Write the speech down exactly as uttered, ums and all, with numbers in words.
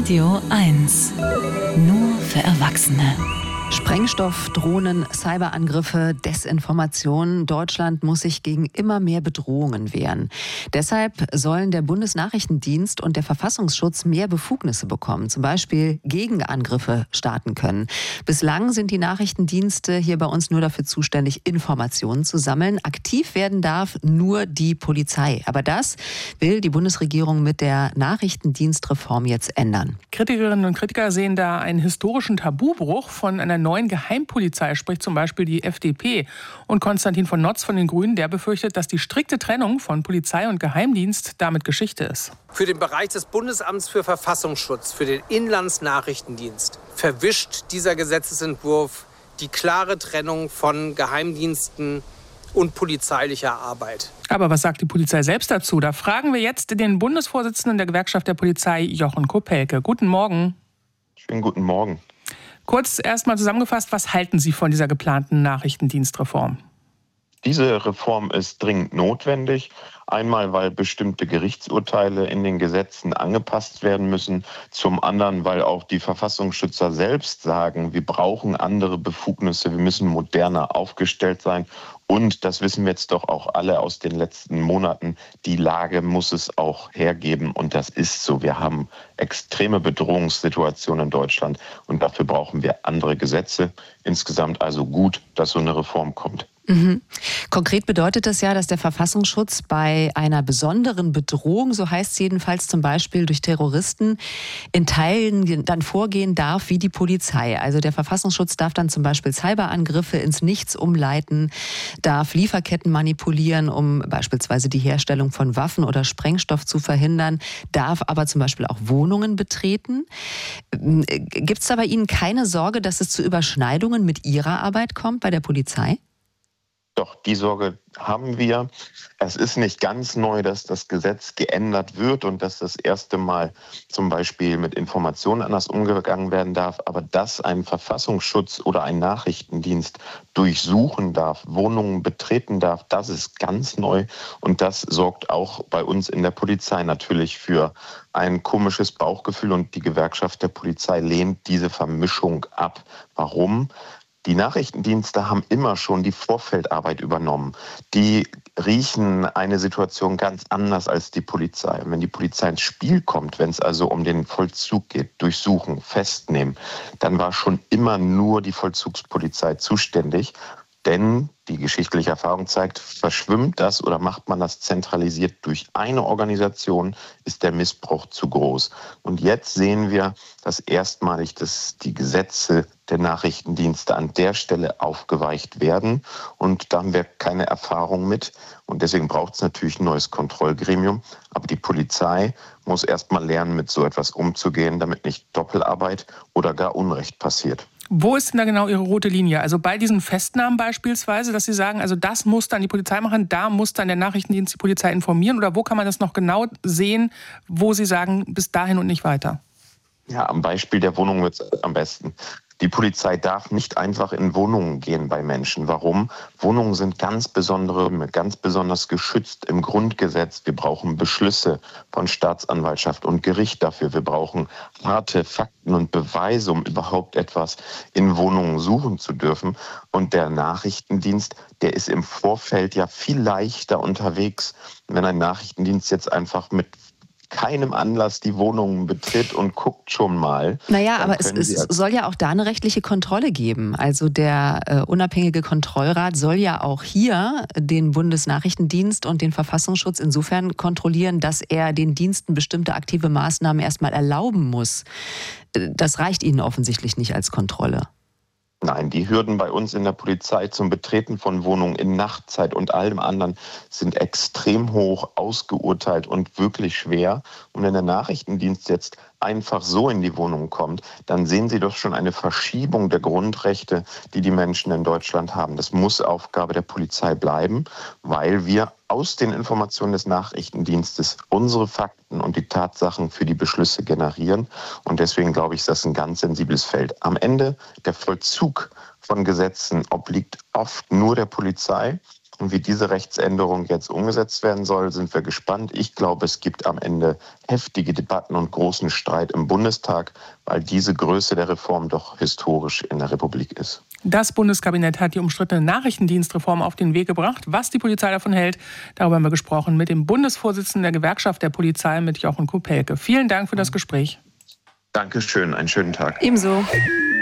Radio eins. Nur für Erwachsene. Sprengstoff, Drohnen, Cyberangriffe, Desinformation. Deutschland muss sich gegen immer mehr Bedrohungen wehren. Deshalb sollen der Bundesnachrichtendienst und der Verfassungsschutz mehr Befugnisse bekommen, zum Beispiel Gegenangriffe starten können. Bislang sind die Nachrichtendienste hier bei uns nur dafür zuständig, Informationen zu sammeln. Aktiv werden darf nur die Polizei. Aber das will die Bundesregierung mit der Nachrichtendienstreform jetzt ändern. Kritikerinnen und Kritiker sehen da einen historischen Tabubruch. Von einer neuen Geheimpolizei spricht zum Beispiel die F D P. Und Konstantin von Notz von den Grünen, der befürchtet, dass die strikte Trennung von Polizei und Geheimdienst damit Geschichte ist. Für den Bereich des Bundesamts für Verfassungsschutz, für den Inlandsnachrichtendienst, verwischt dieser Gesetzesentwurf die klare Trennung von Geheimdiensten und polizeilicher Arbeit. Aber was sagt die Polizei selbst dazu? Da fragen wir jetzt den Bundesvorsitzenden der Gewerkschaft der Polizei, Jochen Kopelke. Guten Morgen. Schönen guten Morgen. Kurz erstmal zusammengefasst, was halten Sie von dieser geplanten Nachrichtendienstreform? Diese Reform ist dringend notwendig. Einmal, weil bestimmte Gerichtsurteile in den Gesetzen angepasst werden müssen. Zum anderen, weil auch die Verfassungsschützer selbst sagen, wir brauchen andere Befugnisse, wir müssen moderner aufgestellt sein. Und, das wissen wir jetzt doch auch alle aus den letzten Monaten, die Lage muss es auch hergeben. Und das ist so. Wir haben extreme Bedrohungssituationen in Deutschland. Und dafür brauchen wir andere Gesetze. Insgesamt also gut, dass so eine Reform kommt. Mhm. Konkret bedeutet das ja, dass der Verfassungsschutz bei einer besonderen Bedrohung, so heißt es jedenfalls zum Beispiel durch Terroristen, in Teilen dann vorgehen darf wie die Polizei. Also der Verfassungsschutz darf dann zum Beispiel Cyberangriffe ins Nichts umleiten, darf Lieferketten manipulieren, um beispielsweise die Herstellung von Waffen oder Sprengstoff zu verhindern, darf aber zum Beispiel auch Wohnungen betreten. Gibt es da bei Ihnen keine Sorge, dass es zu Überschneidungen mit Ihrer Arbeit kommt bei der Polizei? Doch, die Sorge haben wir. Es ist nicht ganz neu, dass das Gesetz geändert wird und dass das erste Mal zum Beispiel mit Informationen anders umgegangen werden darf. Aber dass ein Verfassungsschutz oder ein Nachrichtendienst durchsuchen darf, Wohnungen betreten darf, das ist ganz neu. Und das sorgt auch bei uns in der Polizei natürlich für ein komisches Bauchgefühl. Und die Gewerkschaft der Polizei lehnt diese Vermischung ab. Warum? Die Nachrichtendienste haben immer schon die Vorfeldarbeit übernommen. Die riechen eine Situation ganz anders als die Polizei. Und wenn die Polizei ins Spiel kommt, wenn es also um den Vollzug geht, durchsuchen, festnehmen, dann war schon immer nur die Vollzugspolizei zuständig. Denn die geschichtliche Erfahrung zeigt, verschwimmt das oder macht man das zentralisiert durch eine Organisation, ist der Missbrauch zu groß. Und jetzt sehen wir, dass erstmalig dass die Gesetze der Nachrichtendienste an der Stelle aufgeweicht werden. Und da haben wir keine Erfahrung mit. Und deswegen braucht es natürlich ein neues Kontrollgremium. Aber die Polizei muss erst mal lernen, mit so etwas umzugehen, damit nicht Doppelarbeit oder gar Unrecht passiert. Wo ist denn da genau Ihre rote Linie? Also bei diesen Festnahmen beispielsweise, dass Sie sagen, also das muss dann die Polizei machen, da muss dann der Nachrichtendienst die Polizei informieren? Oder wo kann man das noch genau sehen, wo Sie sagen, bis dahin und nicht weiter? Ja, am Beispiel der Wohnung wird es am besten. Die Polizei darf nicht einfach in Wohnungen gehen bei Menschen. Warum? Wohnungen sind ganz besondere, ganz besonders geschützt im Grundgesetz. Wir brauchen Beschlüsse von Staatsanwaltschaft und Gericht dafür. Wir brauchen harte Fakten und Beweise, um überhaupt etwas in Wohnungen suchen zu dürfen. Und der Nachrichtendienst, der ist im Vorfeld ja viel leichter unterwegs. Wenn ein Nachrichtendienst jetzt einfach mit keinem Anlass die Wohnungen betritt und guckt schon mal. Naja, aber es, es soll ja auch da eine rechtliche Kontrolle geben. Also der äh, unabhängige Kontrollrat soll ja auch hier den Bundesnachrichtendienst und den Verfassungsschutz insofern kontrollieren, dass er den Diensten bestimmte aktive Maßnahmen erstmal erlauben muss. Das reicht Ihnen offensichtlich nicht als Kontrolle. Nein, die Hürden bei uns in der Polizei zum Betreten von Wohnungen in Nachtzeit und allem anderen sind extrem hoch, ausgeurteilt und wirklich schwer. Und wenn der Nachrichtendienst jetzt einfach so in die Wohnung kommt, dann sehen Sie doch schon eine Verschiebung der Grundrechte, die die Menschen in Deutschland haben. Das muss Aufgabe der Polizei bleiben, weil wir aus den Informationen des Nachrichtendienstes unsere Fakten und die Tatsachen für die Beschlüsse generieren. Und deswegen glaube ich, ist das ein ganz sensibles Feld. Am Ende der Vollzug von Gesetzen obliegt oft nur der Polizei. Und wie diese Rechtsänderung jetzt umgesetzt werden soll, sind wir gespannt. Ich glaube, es gibt am Ende heftige Debatten und großen Streit im Bundestag, weil diese Größe der Reform doch historisch in der Republik ist. Das Bundeskabinett hat die umstrittene Nachrichtendienstreform auf den Weg gebracht. Was die Polizei davon hält, darüber haben wir gesprochen mit dem Bundesvorsitzenden der Gewerkschaft der Polizei, mit Jochen Kopelke. Vielen Dank für das Gespräch. Dankeschön, einen schönen Tag. Ebenso.